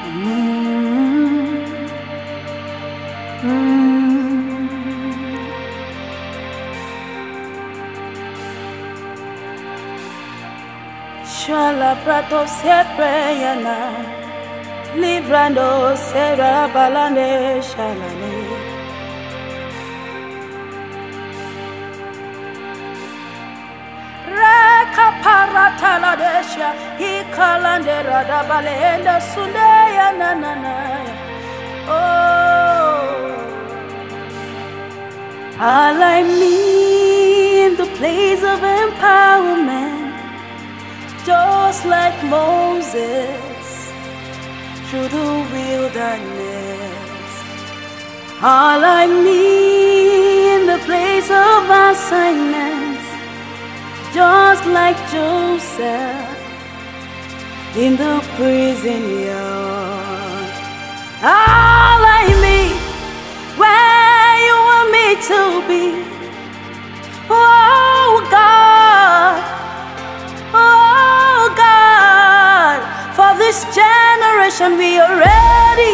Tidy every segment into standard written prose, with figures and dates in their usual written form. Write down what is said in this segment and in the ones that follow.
Shala prato siempre yana, librando será balane shalane. Reka parata la desha, he kalande rada balenda sunde yana nana. Oh, align me in the place of empowerment. Just like Moses through the wilderness, align me in the place of assignments. Just like Joseph in the prison yard, align me where you want me to be. Oh God. For this generation, we are ready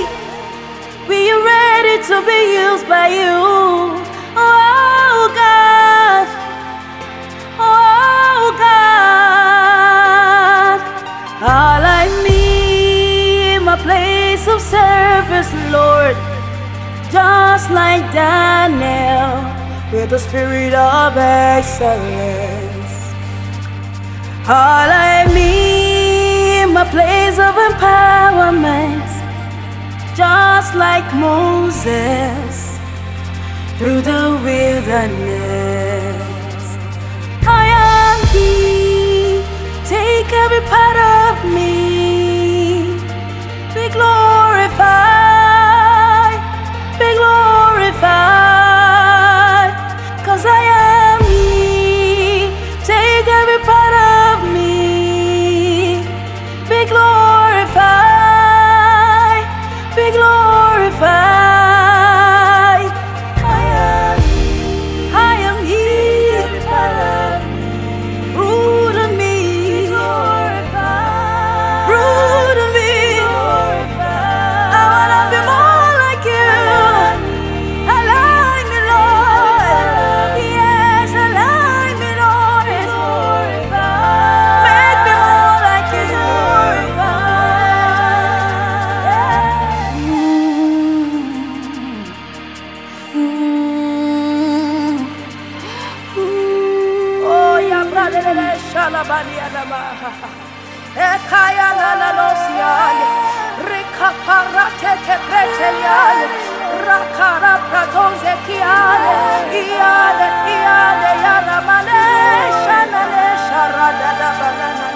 to be used by you. Oh God, oh God, align me in my place of service, Lord, just like Daniel, with the spirit of excellence. Align me in my place of empowerment, just like Moses through the wilderness. I am He, take every part of me, be glorified, 'cause I am He, take every part of me, be glorified, be glorified. I am He, root of me, root of me. I wanna be more like you. Align me, Lord. Yes, align me, Lord. Make me more like you. Oh, ya brother, shalabani adama. Ekaya la la losiane, rika parate te preteliane, rakara pratonze kiane, iane, iane, yana mane, shanane, sharada da banana.